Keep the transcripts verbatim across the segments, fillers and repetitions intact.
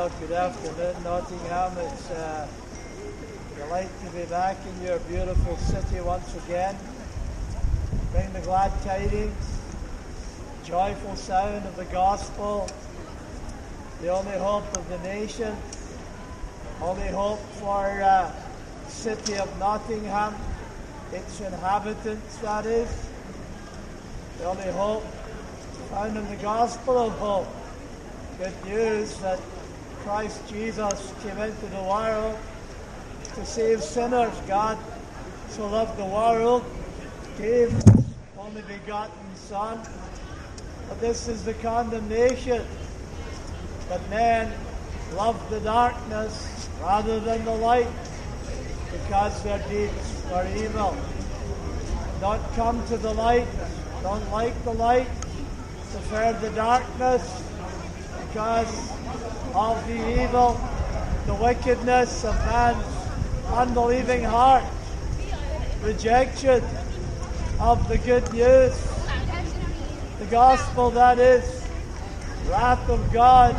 Well, good afternoon, Nottingham. It's uh, a delight to be back in your beautiful city once again. Bring the glad tidings, joyful sound of the gospel, the only hope of the nation, only hope for uh, the city of Nottingham, its inhabitants, that is. The only hope found in the gospel of hope. Good news that Christ Jesus came into the world to save sinners. God so loved the world, gave His only begotten Son. But this is the condemnation, that men loved the darkness rather than the light, because their deeds were evil. Don't come to the light, don't like the light, prefer the darkness, because of the evil, the wickedness of man's unbelieving heart, rejection of the good news, the gospel, that is, wrath of God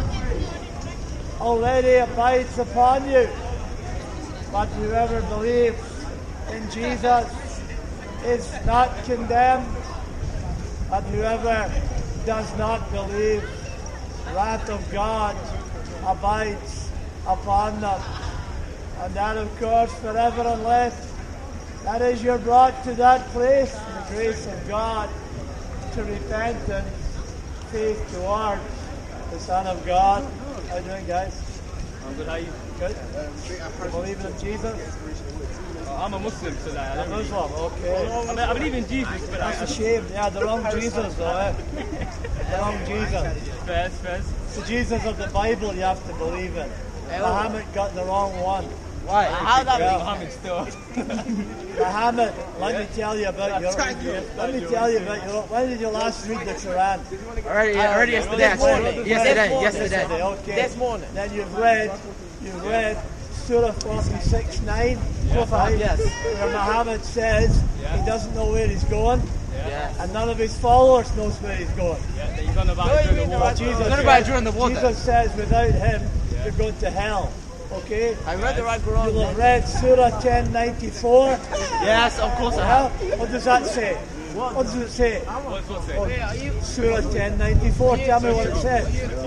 already abides upon you. But whoever believes in Jesus is not condemned, but whoever does not believe, wrath of God abides upon them. And that, of course, forever, unless that is, you're brought to that place in the grace of God to repentance, faith towards the Son of God. How are you doing, guys? I'm good. How are you? Good. You believe in Jesus? Uh, I'm a Muslim, so like, I A don't really... Muslim, okay. I, mean, I believe in Jesus, but That's I... a shame. Yeah, the wrong Jesus, though, eh? The wrong Jesus. Fairs, fairs. The Jesus of the Bible you have to believe in. Muhammad got the wrong one. Why? How that Yeah. Muhammad still? Muhammad, let me tell you about your. Let me tell you about your. When did you last read the Quran? Already, already yesterday. This morning. Actually. Yesterday, yesterday. Yesterday, okay. This morning. Then you've read, you've read Surah forty-six nine, five, Yes. where Muhammad says he doesn't know where he's going, Yes. and none of his followers knows where he's going. Yeah, that he's on about it during the war. Jesus He's on says, about it during the war. Jesus says without him, you're going to hell. Okay? I read the right You'll Quran. have read Surah ten ninety-four. Yes, of course I Well, have. what does that say? What does it say? What's what's it? Surah ten ninety-four. Tell me what it says.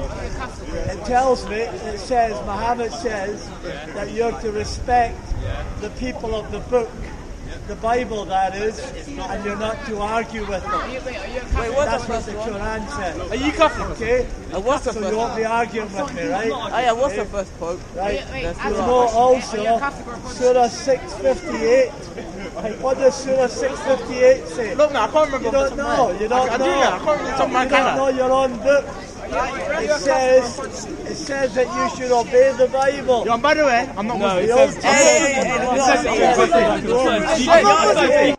It tells me, it says, Muhammad says that you're to respect the people of the book, the Bible, that is, and you're not to argue with them. Wait, what's That's the what first the one? Quran says. Are you Catholic? Okay? Uh, what's the So first you won't one? be arguing with me, right? Oh yeah, what's the first quote? Right. That's You good. know also Surah six fifty-eight. What does Surah six fifty-eight say? Look, man, I can't remember. You don't off the top of know. my head. You don't I, I know. do know. I can't remember the top of my You don't head. know your own book. It says, it says that you should obey the Bible. Yo, and by the way, I'm not No, Muslim. it The Old says... Testament. it says- it says- I'm I'm not Muslim.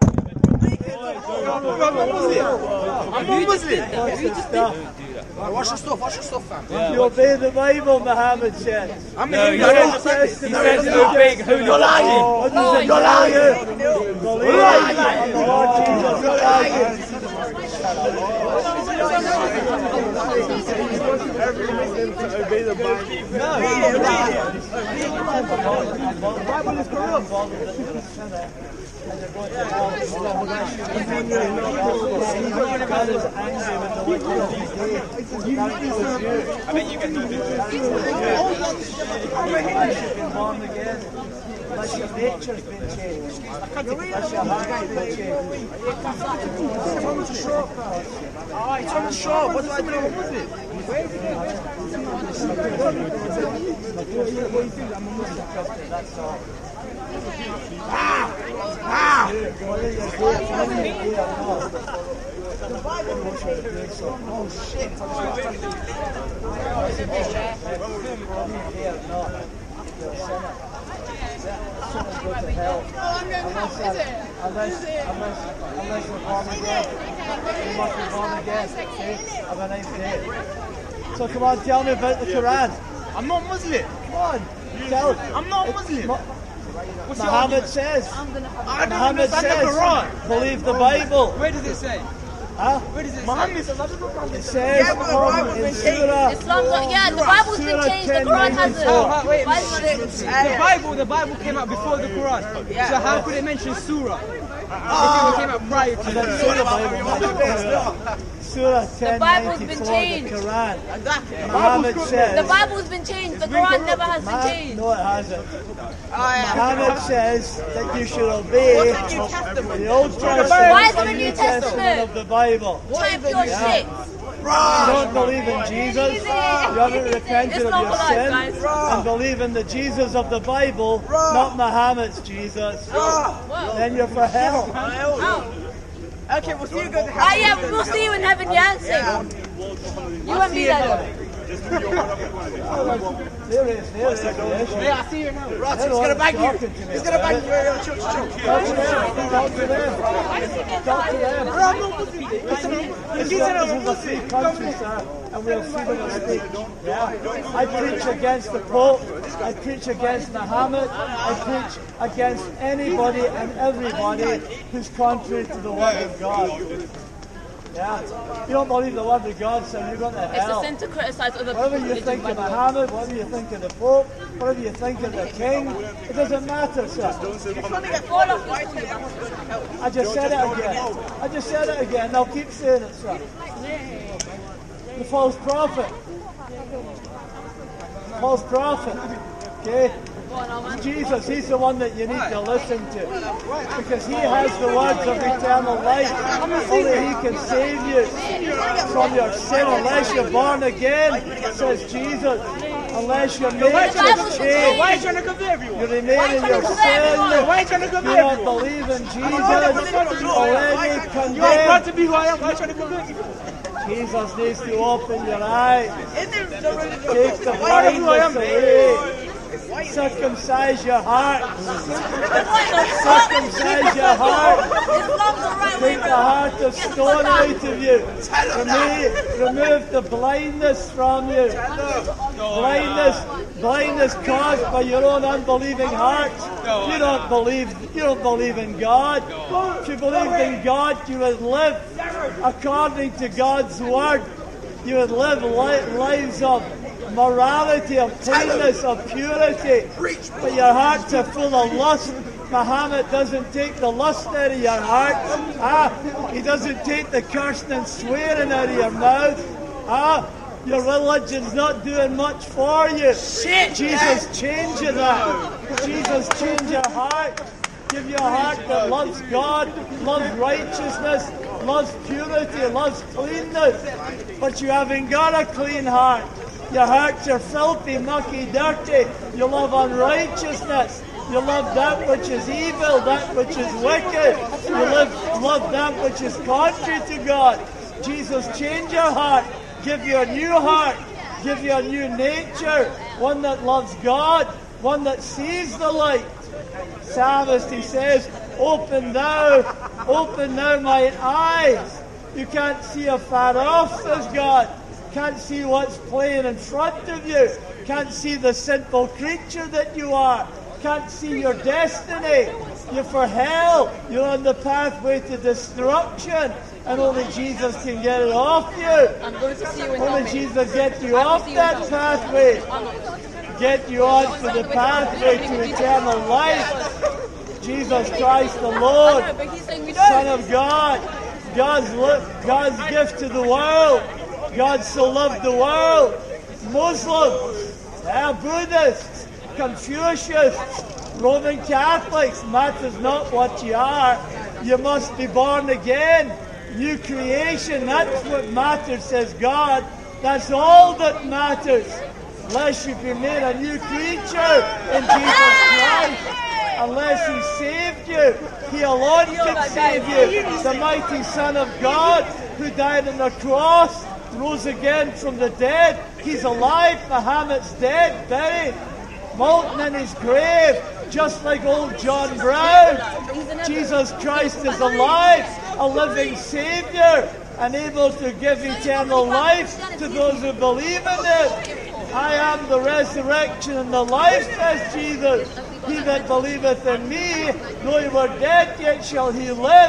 I'm not Muslim. I'm not Muslim. What's the stuff? Watch your stuff. Watch your stuff, fam. You obey the Bible, Muhammad says. I'm No, the he English. says, He he says says no big holy... You're lying. What does it say? Believe on the Lord Jesus Christ. Every Muslim to obey the Bible. The Bible is corrupt. And they're going to hell. God is angry with the wicked of his day. That includes you. I bet you get no business. Unless you've been born again, unless your nature's been changed, unless your heart's been changed. Alright, tell me short. What does that mean? What is it? That's all. Ah! Ah! Whether you're gay, whether you're gay or not, the Bible knows how to do so. Oh shit! Whether you're gay or not, you're a sinner. Sinners go to hell. Unless, that, unless, unless, unless you're born again. You must be born again. Okay? Have a nice day. So come on, tell me about the Quran. I'm not Muslim. Come on, tell. I'm not Muslim. What's your Muhammad argument? says. I don't Muhammad understand the says. Quran. Believe the Bible. Where does it say? Huh? Where does it Muhammad say? says, I don't know Muhammad It says. says Yeah, but the um, Bible's in been changed. Surah, Islam's not, yeah, the Bible's been Surah changed, the Quran hasn't. ten Oh, huh, wait a Why is it minute. The Bible, the Bible came out before the Quran. So how could it mention Surah? If it came out prior to and the then Surah Bible, Surah ten Bible's been ninety-four, the changed. Quran. Exactly. Muhammad says, The Bible's been changed, the Quran never has been Ma- changed. no, it hasn't. Oh, yeah. Muhammad says that you should obey What's the New Testament? the Old Testament Why is and the the New New Testament Testament? of the Bible. Type your shit. You don't believe in Jesus, you haven't repented It's of not your for life, sin, guys. and believe in the Jesus of the Bible, not Muhammad's Jesus, then you're for hell. Okay, we'll see you go to Ah, yeah, we'll see you in heaven, yeah? Same. You won't be there. There is, there is. Yeah, I see you now. Ross, he's gonna bang you. He's gonna bang you. Yo, yo, chill, chill. Talk to them, talk to them, talk to them. Bro, I'm not Muslim. Listen, This is a free country, sir, and we have freedom of speech. Yeah. I preach against the Pope, I preach against Muhammad, I preach against anybody and everybody who's contrary to the Word of God. Yeah. You don't believe the Word of God, so you're going to It's a hell. sin to criticize other Whatever people's you religion, think by of the way. Muhammad, whatever you think of the Pope, whatever you think of the King, it doesn't matter, sir. All of you. I just said it again. I just said it again, and I'll keep saying it, sir. The false prophet. False prophet. Okay? Jesus, he's the one that you need to listen to. Because he has the words of eternal life. Only he can save you from your sin unless you're born again, says Jesus. Unless your nature's changed. Why are you trying to convert everyone? You remain in your sin. Why are you trying to You convert don't everyone? believe in Jesus. You already You are condemned. proud to be who I am. Why are you trying to convert me? Jesus needs to open your eyes. Isn't the religion? Take the blindness away. Circumcise your heart. Circumcise your heart. Islam's the right way Take the round. heart of stone out of you. Remove, remove the blindness from you. Blindness, blindness caused by your own unbelieving heart. You don't believe. You don't believe in God. If you believed in God, you would live according to God's word. You would live li- lives of morality, of cleanness, of purity. But your hearts are full of lust. Muhammad doesn't take the lust out of your heart. Ah, he doesn't take the cursing and swearing out of your mouth. Ah, your religion's not doing much for you. Shit, Jesus, change you that. Jesus, change your heart. Give you a heart that loves God, loves righteousness, loves purity, loves cleanness. But you haven't got a clean heart. Your hearts are filthy, mucky, dirty. You love unrighteousness. You love that which is evil, that which is wicked. You live, love that which is contrary to God. Jesus, change your heart. Give you a new heart. Give you a new nature. One that loves God. One that sees the light. Psalmist, he says, open thou, open thou my eyes. You can't see afar off, says God. Can't see what's playing in front of you. Can't see the sinful creature that you are. Can't see your destiny. You're for hell. You're on the pathway to destruction. And only Jesus can get it off you. I'm going to see you in Only Norway. Jesus get you off that pathway. Get you on to the pathway to eternal life. Jesus Christ the Lord, I know, but he's saying we Son don't. of God, God's, lo- God's gift to the world. God so loved the world. Muslims, yeah, Buddhists, Confucius, Roman Catholics, matters not what you are. You must be born again. New creation, that's what matters, says God. That's all that matters. Unless you be made a new creature in Jesus Christ. Unless he saved you. He alone can save you. The mighty Son of God who died on the cross, rose again from the dead. He's alive. Muhammad's dead, buried, molten in his grave, just like old John Brown. Jesus Christ is alive, a living Savior, and able to give eternal life to those who believe in him. I am the resurrection and the life, says Jesus. He that believeth in me, though he were dead, yet shall he live.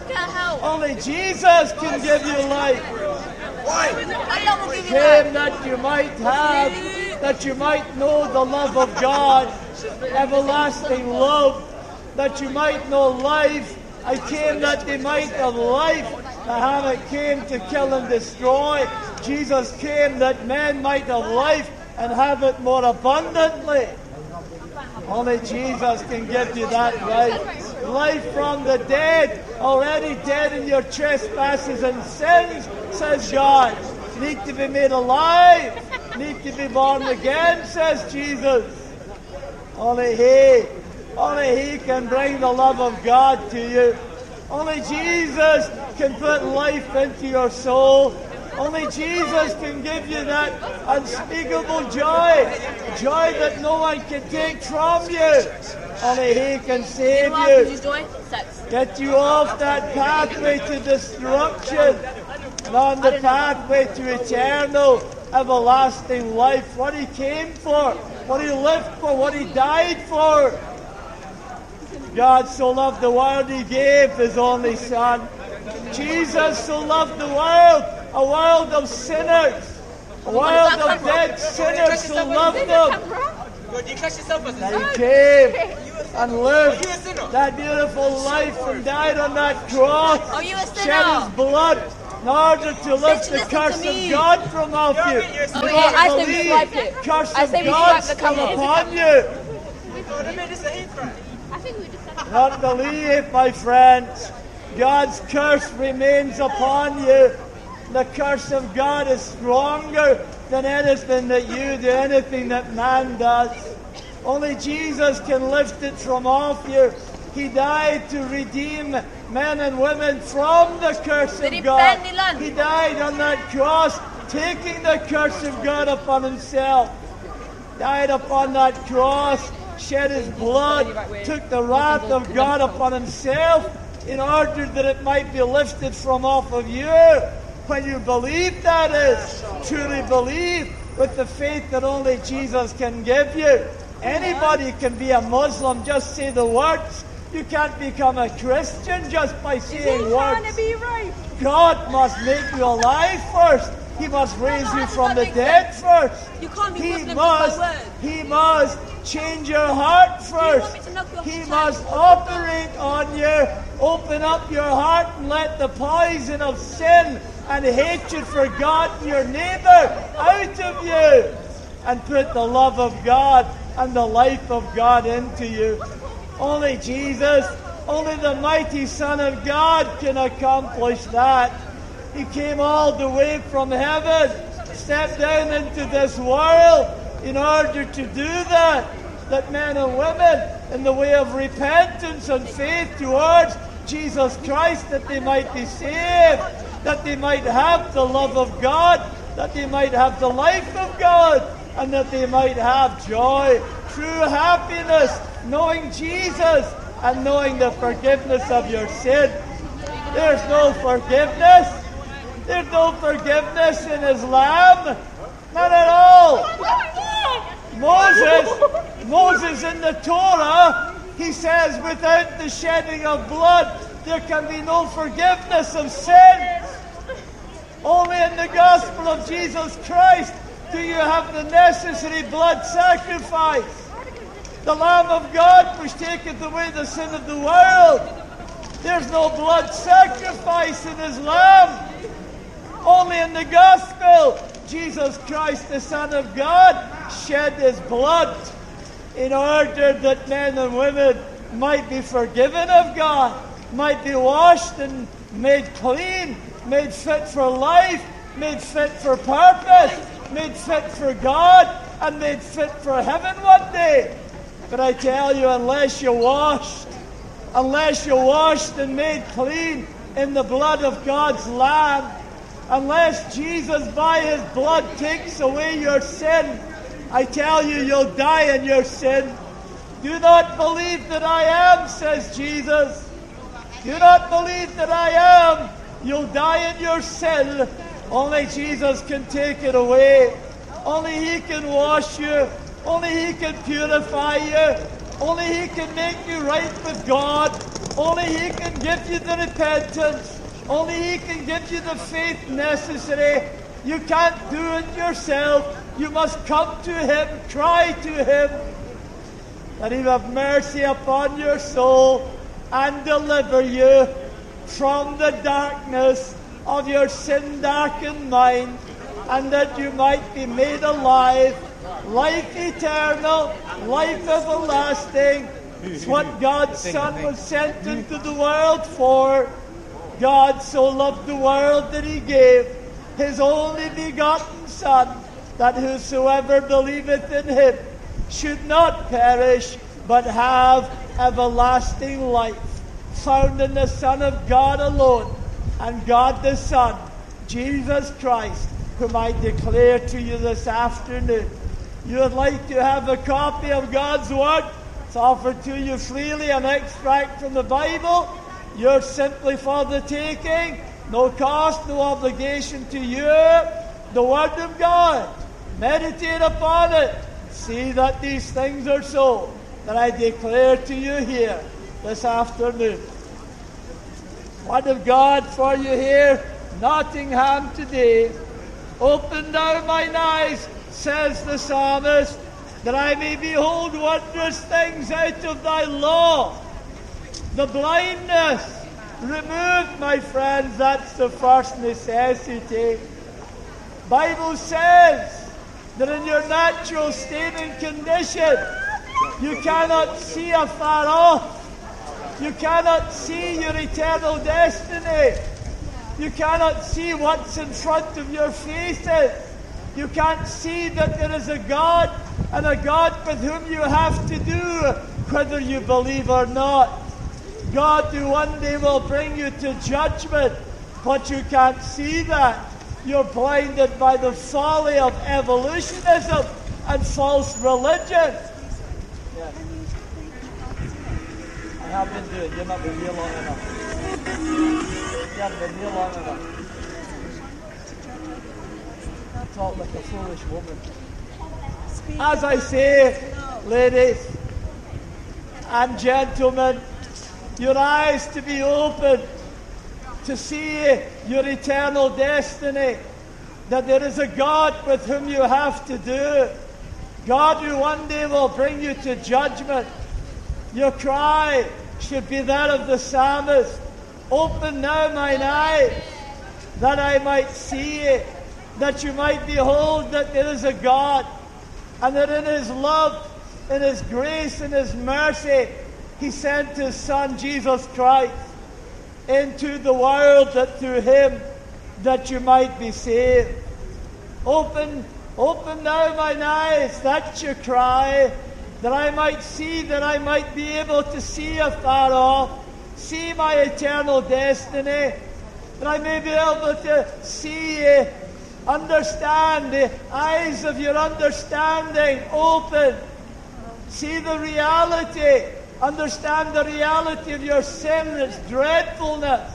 can't help. Only Jesus can give you life. Allah will give you Came that. that you might have, that you might know the love of God, everlasting love, that you might know life. I came that they might have life. Muhammad came to kill and destroy. Jesus came that men might have life and have it more abundantly. Only Jesus can give you that life. Life from the dead, already dead in your trespasses and sins, says God. Need to be made alive. Need to be born again, says Jesus. Only He, only He can bring the love of God to you. Only Jesus can put life into your soul. Only Jesus can give you that unspeakable joy, joy that no one can take from you. Only He can save you, get you off that pathway to destruction and on the pathway to eternal, everlasting life. What He came for, what He lived for, what He died for. God so loved the world, He gave His only Son. Jesus so loved the world, a world of sinners, a world of dead sinners so loved Him. That He came and lived that beautiful life and died on that cross, Are you a shed sinner? His blood in order to lift the listen curse to of me. God from off you. Oh, Do yeah, not I say we believe swipe it. curse I of say we God swipe the come cover. upon you. Not believe, my friends. God's curse remains upon you. The curse of God is stronger than anything that you do, anything that man does. Only Jesus can lift it from off you. He died to redeem men and women from the curse of God. He died on that cross, taking the curse of God upon Himself. Died upon that cross, shed His blood, took the wrath of God upon Himself in order that it might be lifted from off of you. When you believe that is, truly believe with the faith that only Jesus can give you. Anybody can be a Muslim, just say the words. You can't become a Christian just by saying words. God must make you alive first. He must raise you from the dead first. You can't be He Muslim must, by word. He must change your heart first. me to knock you off He the must table? operate on you. Open up your heart and let the poison of sin and hatred for God and your neighbor out of you. And put the love of God and the life of God into you. Only Jesus, only the mighty Son of God can accomplish that. He came all the way from heaven, stepped down into this world in order to do that. That men and women, in the way of repentance and faith towards Jesus Christ, that they might be saved, that they might have the love of God, that they might have the life of God, and that they might have joy, true happiness, knowing Jesus and knowing the forgiveness of your sin. There's no forgiveness. There's no forgiveness in Islam. None at all. Moses, Moses in the Torah, he says, without the shedding of blood, there can be no forgiveness of sins. Only in the gospel of Jesus Christ do you have the necessary blood sacrifice. The Lamb of God which taketh away the sin of the world. There's no blood sacrifice in Islam. Only in the gospel, Jesus Christ, the Son of God, shed His blood in order that men and women might be forgiven of God, might be washed and made clean, made fit for life, made fit for purpose, made fit for God, and made fit for heaven one day. But I tell you, unless you're washed, unless you're washed and made clean in the blood of God's Lamb, unless Jesus by His blood takes away your sin, I tell you, you'll die in your sin. Do not believe that I am, says Jesus. Do not believe that I am. You'll die in your sin. Only Jesus can take it away. Only He can wash you. Only He can purify you. Only He can make you right with God. Only He can give you the repentance. Only He can give you the faith necessary. You can't do it yourself. You must come to Him, cry to Him, that He will have mercy upon your soul and deliver you from the darkness of your sin-darkened mind, and that you might be made alive, life eternal, life everlasting. It's what God's Son was sent into the world for. God so loved the world that He gave His only begotten Son, that whosoever believeth in Him should not perish, but have everlasting life, found in the Son of God alone, and God the Son, Jesus Christ, whom I declare to you this afternoon. You would like to have a copy of God's Word? It's offered to you freely, an extract from the Bible. You're simply for the taking. No cost, no obligation to you. The Word of God. Meditate upon it. See that these things are so, that I declare to you here this afternoon. Word of God for you here, Nottingham today. Open thou mine eyes, says the psalmist, that I may behold wondrous things out of thy law. The blindness removed, my friends, that's the first necessity. Bible says that in your natural state and condition, you cannot see afar off. You cannot see your eternal destiny. You cannot see what's in front of your faces. You can't see that there is a God, and a God with whom you have to do, whether you believe or not. God who one day will bring you to judgment, but you can't see that. You're blinded by the folly of evolutionism and false religion. Yes. I have been doing. You've not been here long enough. You haven't been here long enough. Talk like a foolish woman. As I say, ladies and gentlemen, your eyes to be open to see your eternal destiny, that there is a God with whom you have to do, God who one day will bring you to judgment. Your cry should be that of the psalmist, open now mine eyes, that I might see it, that you might behold that there is a God, and that in His love, in His grace, in His mercy, He sent His Son, Jesus Christ, into the world, that through Him, that you might be saved. Open, open now mine eyes, that's your cry, that I might see, that I might be able to see afar off, see my eternal destiny, that I may be able to see, uh, understand, the eyes of your understanding open, see the reality, understand the reality of your sin and its dreadfulness.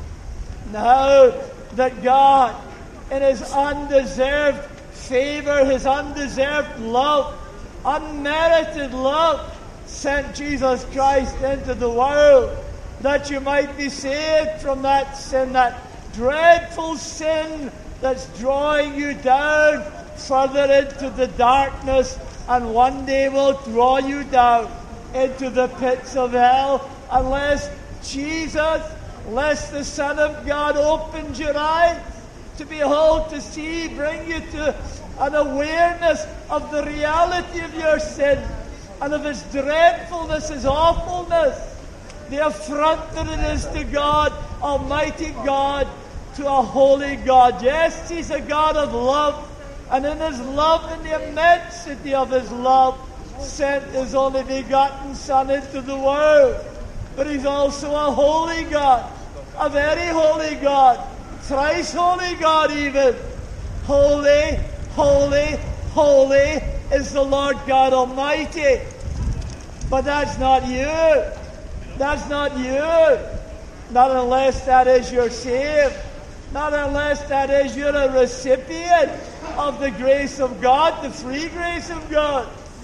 Now that God, in His undeserved favor, His undeserved love, unmerited love, sent Jesus Christ into the world, that you might be saved from that sin, that dreadful sin that's drawing you down further into the darkness, and one day will draw you down into the pits of hell, unless Jesus, unless the Son of God opens your eyes to behold, to see, bring you to an awareness of the reality of your sin and of its dreadfulness, His awfulness, the affront that it is to God, Almighty God, to a holy God. Yes, He's a God of love, and in His love, in the immensity of His love, sent His only begotten Son into the world. But He's also a holy God, a very holy God, thrice holy God even. Holy, holy, holy is the Lord God Almighty. But that's not you. That's not you. Not unless that is you're saved. Not unless that is you're a recipient of the grace of God, the free grace of God.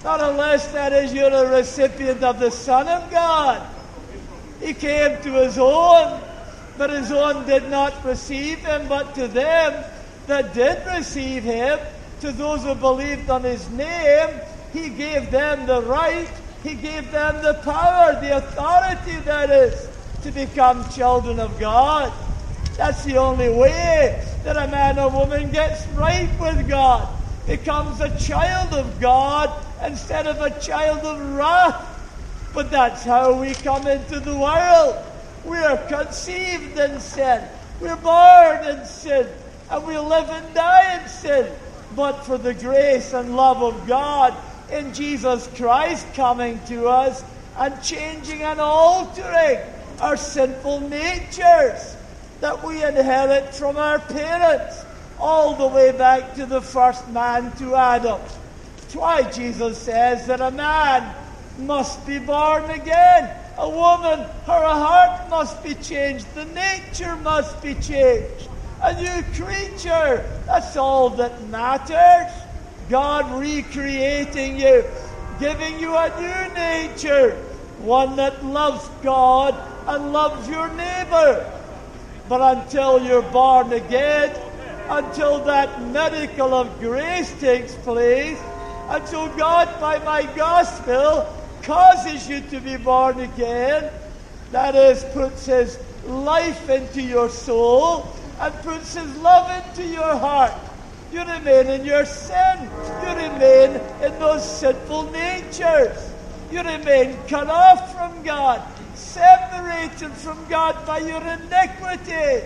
not unless that is you're a recipient of the Son of God. He came to his own, but his own did not receive him. But to them that did receive him, to those who believed on his name, he gave them the right, he gave them the power, the authority, that is, to become children of God. That's the only way that a man or woman gets right with God, becomes a child of God instead of a child of wrath. But that's how we come into the world. We are conceived in sin. We're born in sin. And we live and die in sin. But for the grace and love of God in Jesus Christ coming to us and changing and altering our sinful natures that we inherit from our parents, all the way back to the first man, to Adam. That's why Jesus says that a man must be born again. A woman, her heart must be changed. The nature must be changed. A new creature, that's all that matters. God recreating you, giving you a new nature, one that loves God and loves your neighbor. But until you're born again, until that miracle of grace takes place, until God, by my gospel, causes you to be born again, that is, puts his life into your soul and puts his love into your heart, you remain in your sin. You remain in those sinful natures. You remain cut off from God, separated from God by your iniquities.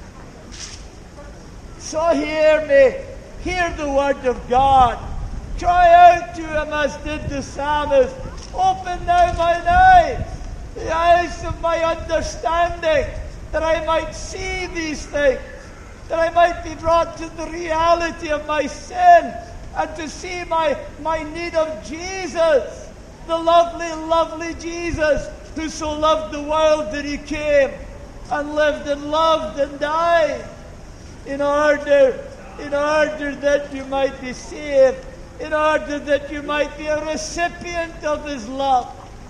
So hear me. Hear the word of God. Cry out to him as did the psalmist. Open now mine eyes, the eyes of my understanding, that I might see these things, that I might be brought to the reality of my sin and to see my, my need of Jesus, the lovely, lovely Jesus who so loved the world that he came and lived and loved and died in order, in order that you might be saved, in order that you might be a recipient of his love.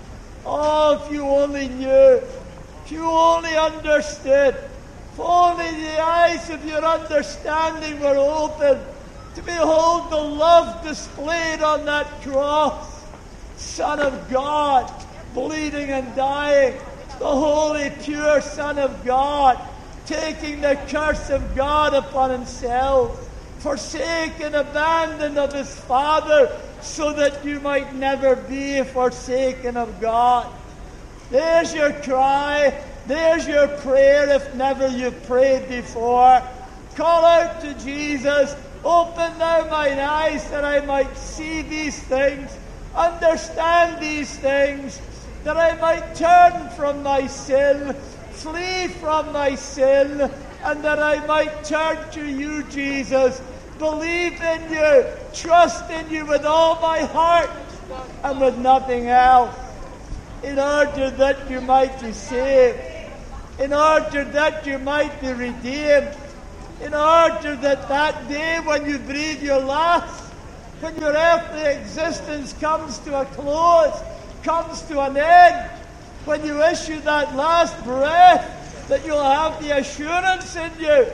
Oh, if you only knew, if you only understood, if only the eyes of your understanding were open to behold the love displayed on that cross. Son of God, bleeding and dying, the holy, pure Son of God, taking the curse of God upon himself, forsaken, abandoned of his Father, so that you might never be forsaken of God. There's your cry. There's your prayer if never you've prayed before. Call out to Jesus. Open thou mine eyes that I might see these things, understand these things, that I might turn from my sin, flee from my sin, and that I might turn to you, Jesus, believe in you, trust in you with all my heart and with nothing else, in order that you might be saved, in order that you might be redeemed, in order that that day when you breathe your last, when your earthly existence comes to a close, comes to an end, when you issue that last breath, that you'll have the assurance in you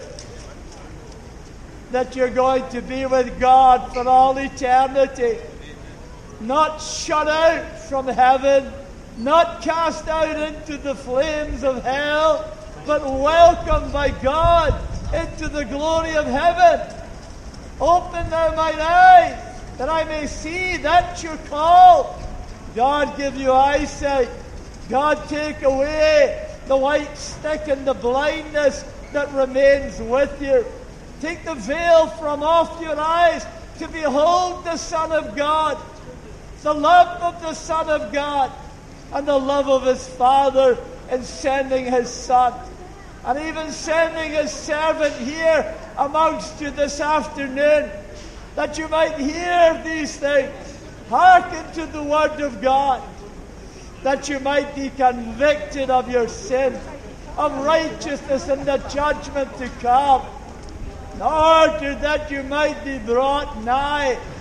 that you're going to be with God for all eternity, not shut out from heaven, not cast out into the flames of hell, but welcomed by God into the glory of heaven. Open thou mine eyes, that I may see. That's your call. God give you eyesight. God take away the white stick and the blindness that remains with you. Take the veil from off your eyes to behold the Son of God, the love of the Son of God, and the love of his Father in sending his Son, and even sending his servant here amongst you this afternoon, that you might hear these things, hearken to the word of God, that you might be convicted of your sin, of righteousness and the judgment to come, in order that you might be brought nigh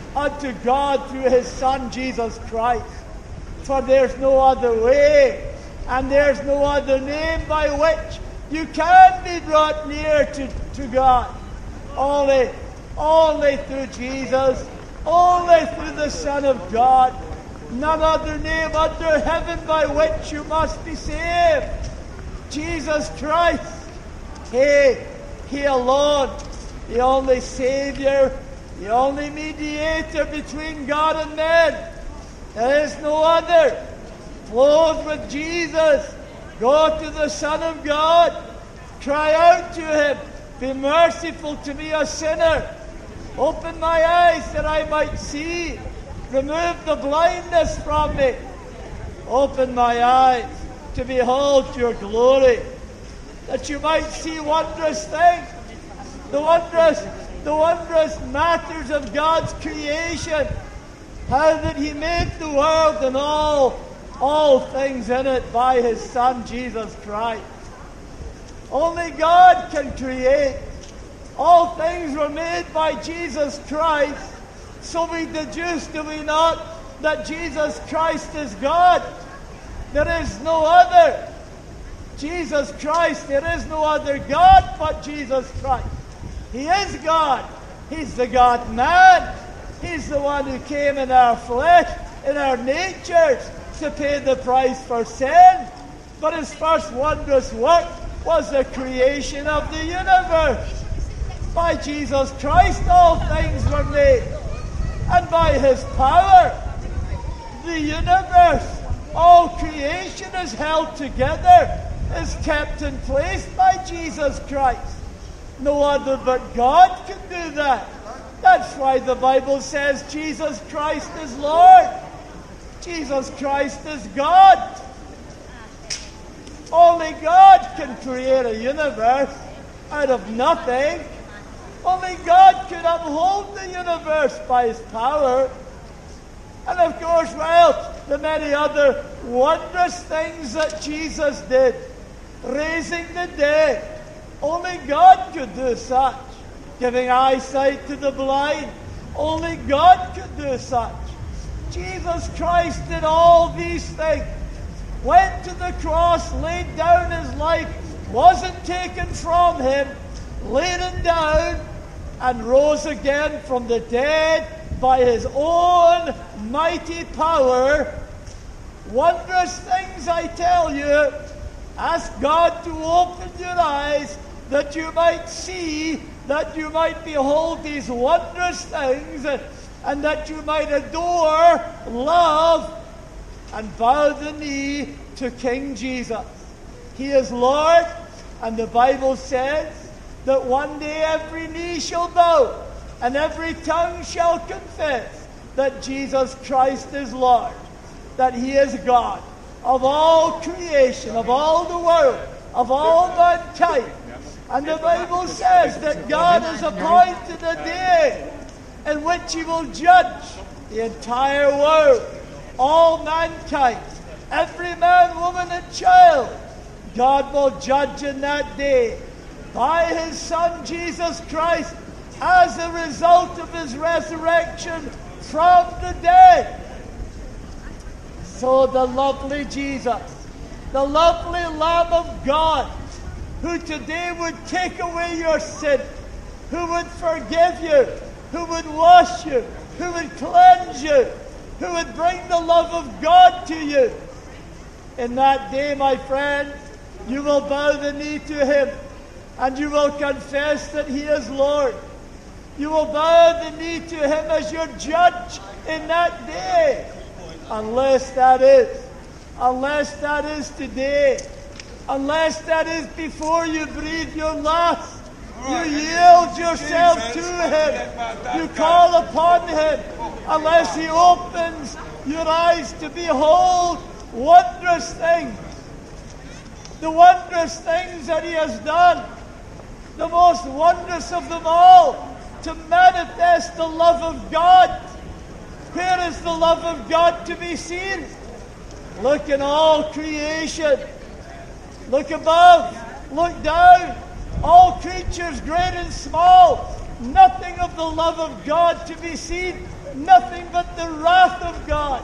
unto God through his Son, Jesus Christ. For there's no other way, and there's no other name by which you can be brought near to, to God. Only, only through Jesus, only through the Son of God. None other name under heaven by which you must be saved. Jesus Christ. He, He alone, the only Savior, the only mediator between God and men. There is no other. Clothed with Jesus, go to the Son of God. Cry out to him, be merciful to me, a sinner. Open my eyes that I might see. Remove the blindness from me. Open my eyes to behold your glory, that you might see wondrous things, the wondrous, the wondrous matters of God's creation, how that he made the world and all, all things in it by his Son, Jesus Christ. Only God can create. All things were made by Jesus Christ. So we deduce, do we not, that Jesus Christ is God? There is no other. Jesus Christ, there is no other God but Jesus Christ. He is God. He's the God-man. He's the one who came in our flesh, in our natures, to pay the price for sin. But his first wondrous work was the creation of the universe. By Jesus Christ all things were made. And by his power, the universe, all creation is held together, is kept in place by Jesus Christ. No other but God can do that. That's why the Bible says Jesus Christ is Lord. Jesus Christ is God. Only God can create a universe out of nothing. Only God could uphold the universe by his power. And of course, well, the many other wondrous things that Jesus did. Raising the dead. Only God could do such. Giving eyesight to the blind. Only God could do such. Jesus Christ did all these things. Went to the cross, laid down his life, wasn't taken from him, laid it down, and rose again from the dead by his own mighty power. Wondrous things, I tell you. Ask God to open your eyes that you might see, that you might behold these wondrous things, and that you might adore, love, and bow the knee to King Jesus. He is Lord, and the Bible says that one day every knee shall bow, and every tongue shall confess that Jesus Christ is Lord, that he is God of all creation, of all the world, of all mankind. And the Bible says that God has appointed a day in which he will judge the entire world, all mankind, every man, woman, and child. God will judge in that day by his Son Jesus Christ as a result of his resurrection from the dead. So the lovely Jesus, the lovely Lamb of God, who today would take away your sin, who would forgive you, who would wash you, who would cleanse you, who would bring the love of God to you. In that day, my friend, you will bow the knee to him, and you will confess that he is Lord. You will bow the knee to him as your judge in that day. Unless that is, unless that is today, unless that is before you breathe your last, you yield yourself to him, you call upon him, unless he opens your eyes to behold wondrous things, the wondrous things that he has done, the most wondrous of them all, to manifest the love of God. Where is the love of God to be seen? Look in all creation. Look above. Look down. All creatures, great and small. Nothing of the love of God to be seen. nothing but the wrath of God.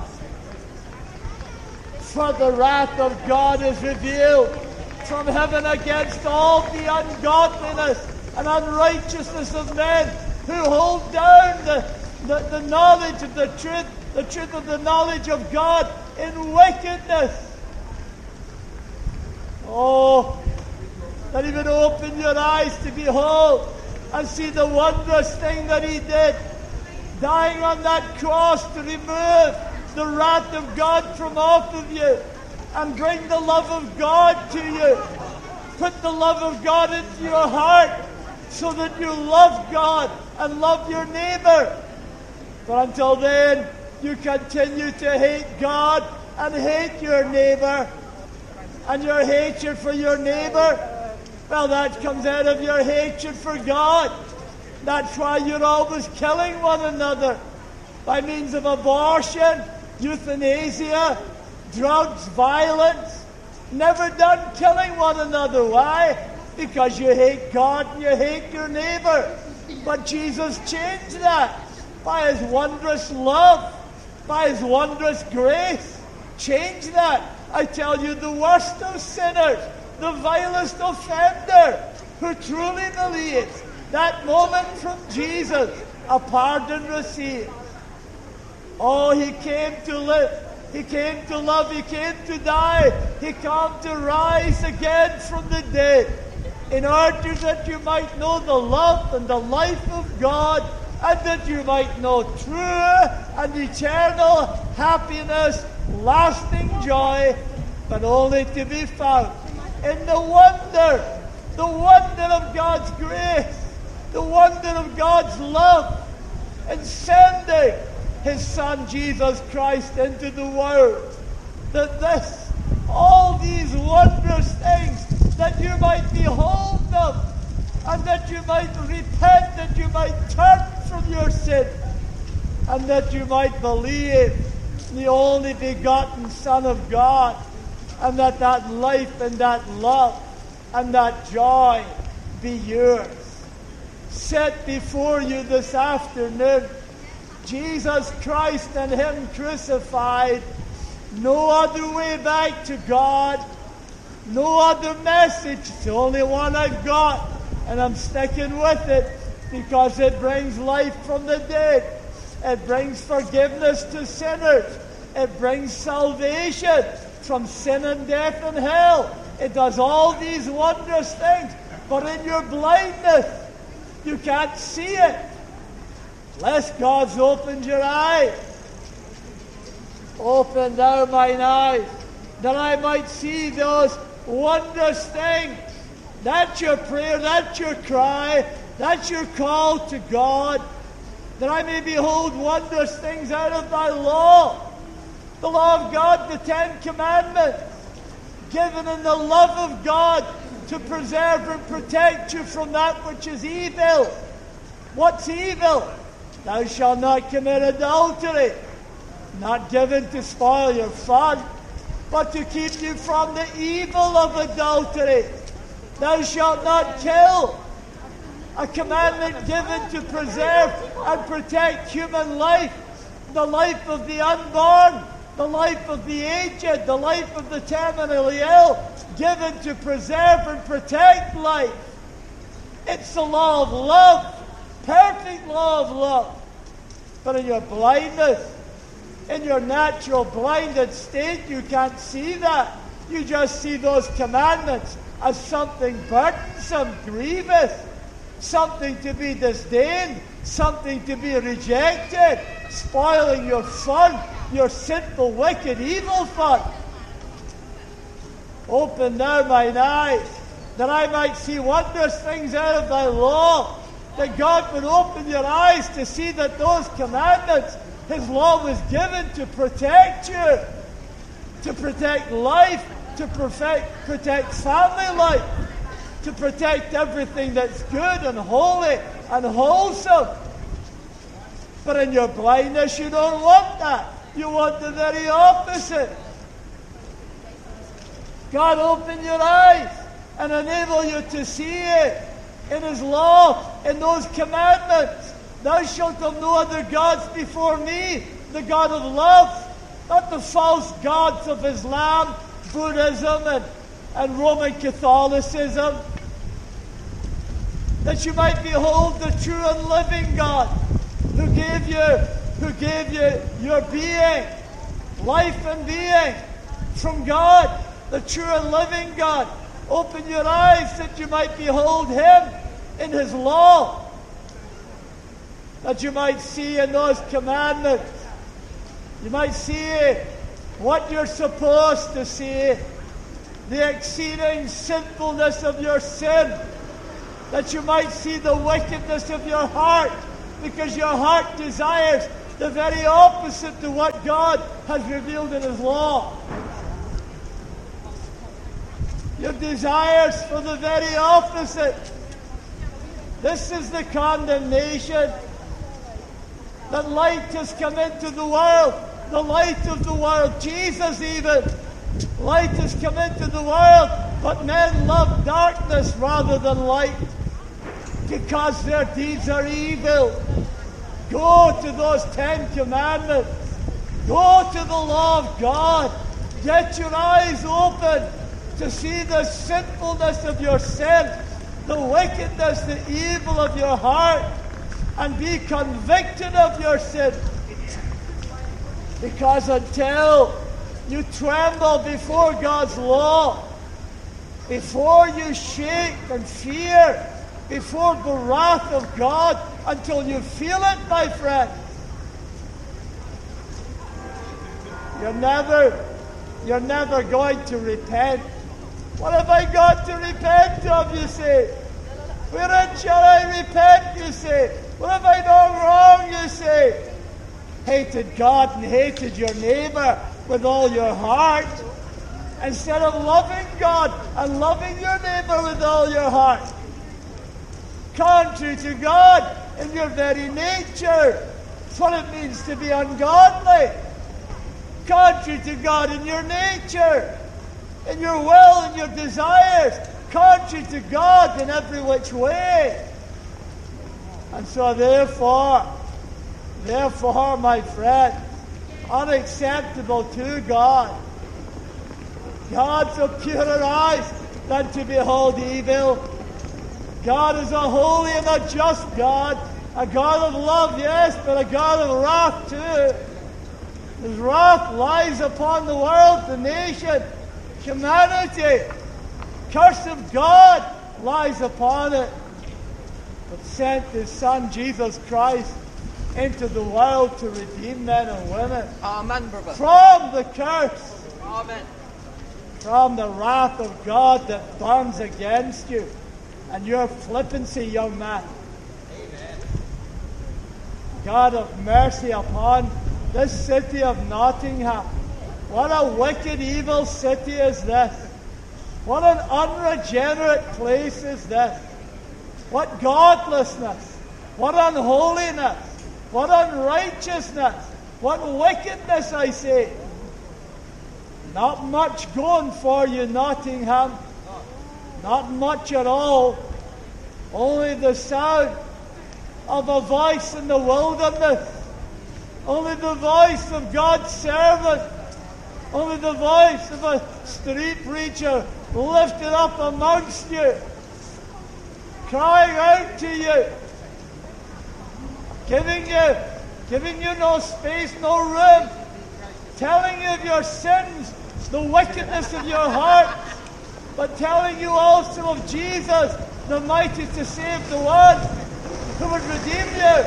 For the wrath of God is revealed from heaven against all the ungodliness and unrighteousness of men who hold down the, the, the knowledge of the truth, the truth of the knowledge of God in wickedness. Oh, that He would open your eyes to behold and see the wondrous thing that He did, dying on that cross to remove the wrath of God from off of you and bring the love of God to you. Put the love of God into your heart so that you love God and love your neighbor. But until then, you continue to hate God and hate your neighbor. And your hatred for your neighbor, well, that comes out of your hatred for God. That's why you're always killing one another by means of abortion, euthanasia, drugs, violence. Never done killing one another. Why? Because you hate God and you hate your neighbor. But Jesus changed that by His wondrous love, by His wondrous grace. Change that. I tell you, the worst of sinners, the vilest offender, who truly believes that moment from Jesus, a pardon received. Oh, He came to live. He came to love. He came to die. He came to rise again from the dead in order that you might know the love and the life of God, and that you might know true and eternal happiness, lasting joy, but only to be found in the wonder, the wonder of God's grace, the wonder of God's love in sending His Son Jesus Christ into the world. That this, all these wondrous things, that you might behold them, and that you might repent, that you might turn from your sin, and that you might believe in the only begotten Son of God, and that that life and that love and that joy be yours. Set before you this afternoon Jesus Christ and Him crucified. No other way back to God. No other message. It's the only one I've got, and I'm sticking with it because it brings life from the dead. It brings forgiveness to sinners. It brings salvation from sin and death and hell. It does all these wondrous things. But in your blindness, you can't see it. Unless God's opened your eyes. Open thou mine eyes, that I might see those wondrous things. That's your prayer, that's your cry, that's your call to God. That I may behold wondrous things out of thy law. The law of God, the Ten Commandments, given in the love of God to preserve and protect you from that which is evil. What's evil? Thou shalt not commit adultery. Not given to spoil your fun, but to keep you from the evil of adultery. Thou shalt not kill. A commandment given to preserve and protect human life, the life of the unborn, the life of the aged, the life of the terminally ill, given to preserve and protect life. It's the law of love, perfect law of love. But in your blindness, in your natural blinded state, you can't see that. You just see those commandments as something burdensome, grievous, something to be disdained, something to be rejected, spoiling your fun, your sinful, wicked, evil fun. Open thou mine eyes, that I might see wondrous things out of thy law. That God would open your eyes to see that those commandments, His law was given to protect you, to protect life, to perfect, protect family life, to protect everything that's good and holy and wholesome. But in your blindness, you don't want that. You want the very opposite. God open your eyes and enable you to see it in His law, in those commandments, Thou shalt have no other gods before me, the God of love, not the false gods of Islam, Buddhism, and, and Roman Catholicism. That you might behold the true and living God, who gave you, who gave you your being, life and being from God, the true and living God. Open your eyes that you might behold Him in His law, that you might see in those commandments, you might see what you're supposed to see, the exceeding sinfulness of your sin, that you might see the wickedness of your heart, because your heart desires the very opposite to what God has revealed in His law. Your desires for the very opposite. This is the condemnation. That light has come into the world. The light of the world. Jesus even. Light has come into the world. But men love darkness rather than light, because their deeds are evil. Go to those Ten Commandments. Go to the law of God. Get your eyes open to see the sinfulness of your sin, the wickedness, the evil of your heart, and be convicted of your sin. Because until you tremble before God's law, before you shake and fear before the wrath of God, until you feel it, my friend, you're never, you're never going to repent. What have I got to repent of, you say? Wherein shall I repent, you say? What have I done wrong, you say? Hated God and hated your neighbor with all your heart, instead of loving God and loving your neighbor with all your heart. Contrary to God in your very nature. That's what it means to be ungodly. Contrary to God in your nature, in your will and your desires. Contrary to God in every which way. And so therefore, therefore, my friend, unacceptable to God. God so purer eyes than to behold evil. God is a holy and a just God, a God of love, yes, but a God of wrath too. His wrath lies upon the world, the nation, humanity. Curse of God lies upon it. But sent His Son, Jesus Christ, into the world to redeem men and women. Amen, brother. From the curse. Amen. From the wrath of God that burns against you and your flippancy, young man. Amen. God have mercy upon this city of Nottingham. What a wicked, evil city is this. What an unregenerate place is this. What godlessness. What unholiness. What unrighteousness. What wickedness, I say. Not much going for you, Nottingham. Not much at all. Only the sound of a voice in the wilderness. Only the voice of God's servant. Only the voice of a street preacher lifted up amongst you, crying out to you, giving you, giving you no space, no room, telling you of your sins, the wickedness of your heart, but telling you also of Jesus, the mighty to save the one who would redeem you.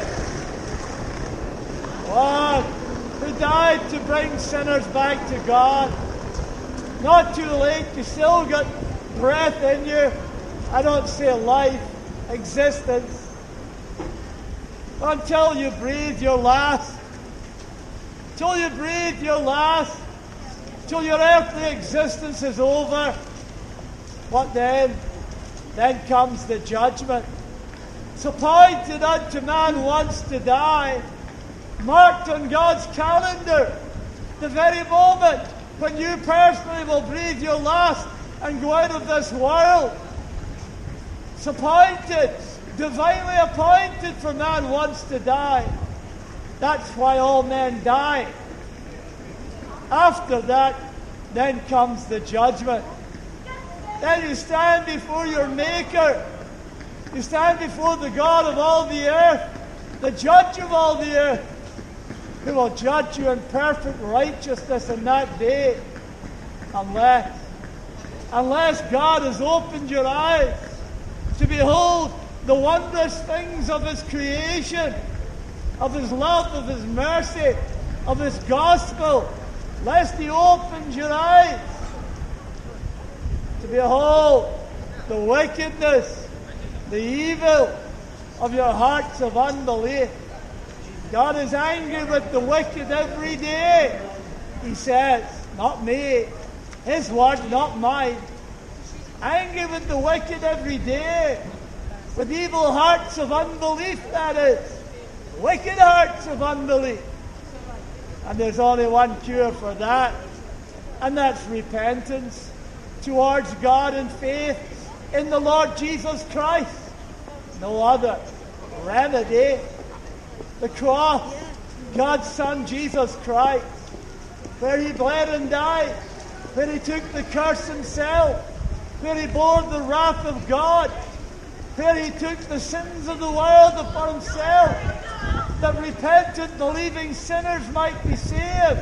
One who died to bring sinners back to God. Not too late, you still got breath in you. I don't say life, existence. Until you breathe your last. Till you breathe your last. Till your earthly existence is over. What then? Then comes the judgment. It's appointed unto man once to die. Marked on God's calendar. The very moment when you personally will breathe your last and go out of this world. It's appointed. divinely appointed for man once to die. That's why all men die. After that, then comes the judgment. Then you stand before your Maker. You stand before the God of all the earth, the judge of all the earth, who will judge you in perfect righteousness in that day. Unless, unless God has opened your eyes to behold the wondrous things of His creation, of His love, of His mercy, of His gospel, lest He opens your eyes to behold the wickedness, the evil of your hearts of unbelief. God is angry with the wicked every day. He says, not me, His word, not mine. Angry with the wicked every day, with evil hearts of unbelief, that is. Wicked hearts of unbelief. And there's only one cure for that, and that's repentance towards God and faith in the Lord Jesus Christ. No other remedy. The cross, God's Son Jesus Christ, where He bled and died, where He took the curse Himself, where He bore the wrath of God, where He took the sins of the world upon Himself, that repentant, believing sinners might be saved.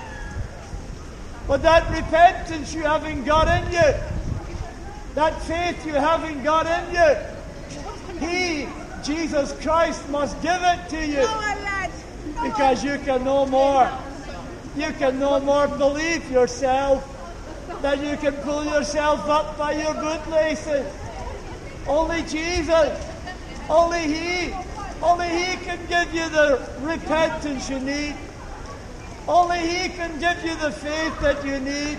But that repentance you haven't got in you, that faith you haven't got in you, He, Jesus Christ, must give it to you. Because you can no more, you can no more believe yourself than you can pull yourself up by your bootlaces. Only Jesus, only He, only He can give you the repentance you need. Only He can give you the faith that you need.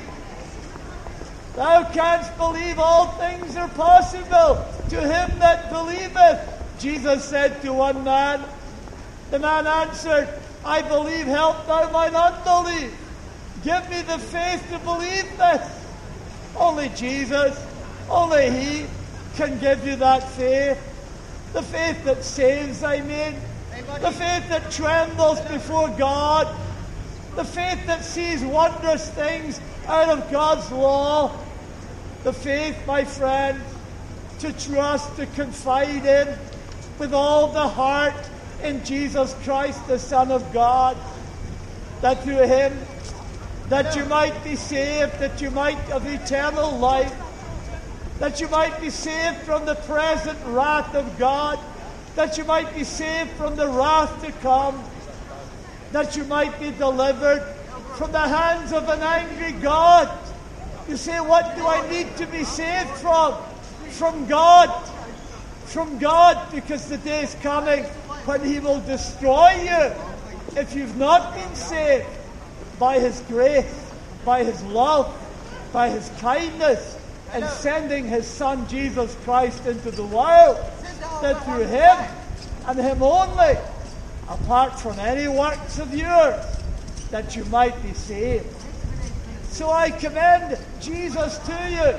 Thou canst believe all things are possible to him that believeth. Jesus said to one man, the man answered, I believe, help thou mine unbelief. Give me the faith to believe this. Only Jesus, only He can give you that faith. The faith that saves, I mean. The faith that trembles before God. The faith that sees wondrous things out of God's law. The faith, my friend, to trust, to confide in with all the heart in Jesus Christ, the Son of God, that through Him, that you might be saved, that you might have eternal life, that you might be saved from the present wrath of God, that you might be saved from the wrath to come, that you might be delivered from the hands of an angry God. You say, what do I need to be saved from? From God. From God, because the day is coming when He will destroy you if you've not been saved by His grace, by His love, by His kindness, and sending His Son Jesus Christ into the world, that through Him and Him only, apart from any works of yours, that you might be saved. So I commend Jesus to you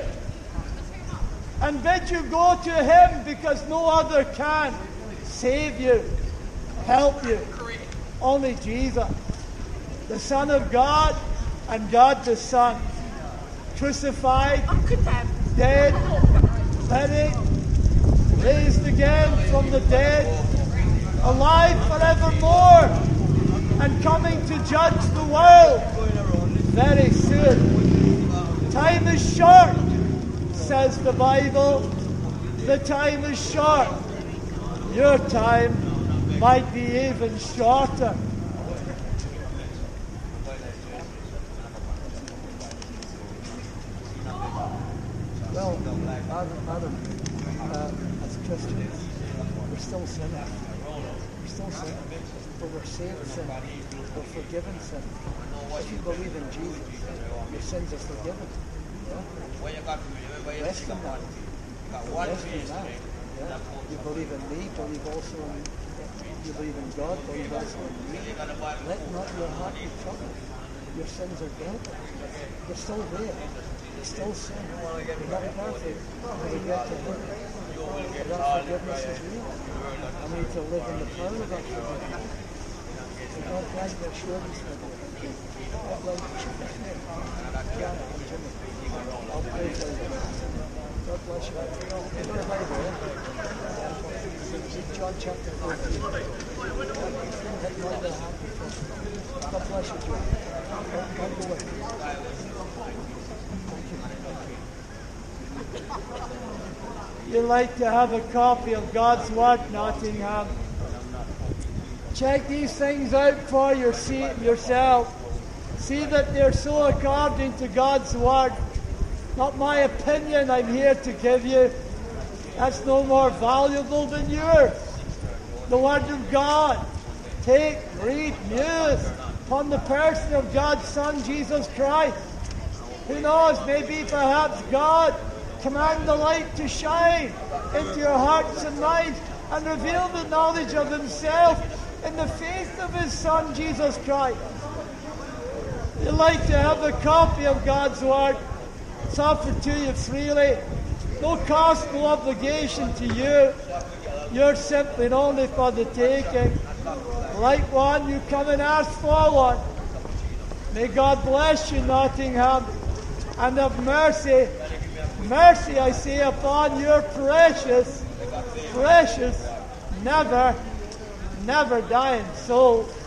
and bid you go to Him, because no other can save you, help you. Only Jesus, the Son of God and God the Son, crucified, dead, buried, raised again from the dead, alive forevermore, and coming to judge the world very soon. Time is short, says the Bible. The time is short. Your time might be even shorter. Well, Adam, Adam uh, as Christians, we're still sinners. We're still sinners. But we're saved sin. We're forgiven sin. If you believe in Jesus, your sins are forgiven. Yeah? Rest in that. Rest in that. Yeah? You believe in me, believe also in you believe in God, believe also in me. Let not your heart be troubled. Your sins are dead. They're still there. They're still sin. You're not perfect. When we get to Him, That forgiveness is real. I need to live in the power of that forgiveness. So God grant me assurance with you. God bless you. Janet and Jimmy. I'll pray for you. God bless you. Give me the Bible, eh? John chapter fourteen. Hit right there, happy for God bless you, John. God go with you. You like to have a copy of God's Word, Nottingham. Check these things out for your see, yourself. See that they're so according to God's Word. Not my opinion I'm here to give you. That's no more valuable than yours. The Word of God. Take, read, muse upon the person of God's Son, Jesus Christ. Who knows, maybe perhaps God command the light to shine into your hearts and minds and reveal the knowledge of Himself in the face of His Son, Jesus Christ. You'd like to have a copy of God's Word. It's offered to you freely. No cost, no obligation to you. You're simply and only for the taking. Like one, you come and ask for one. May God bless you, Nottingham, and have mercy. Mercy, I say, upon your precious, precious, never, never dying soul.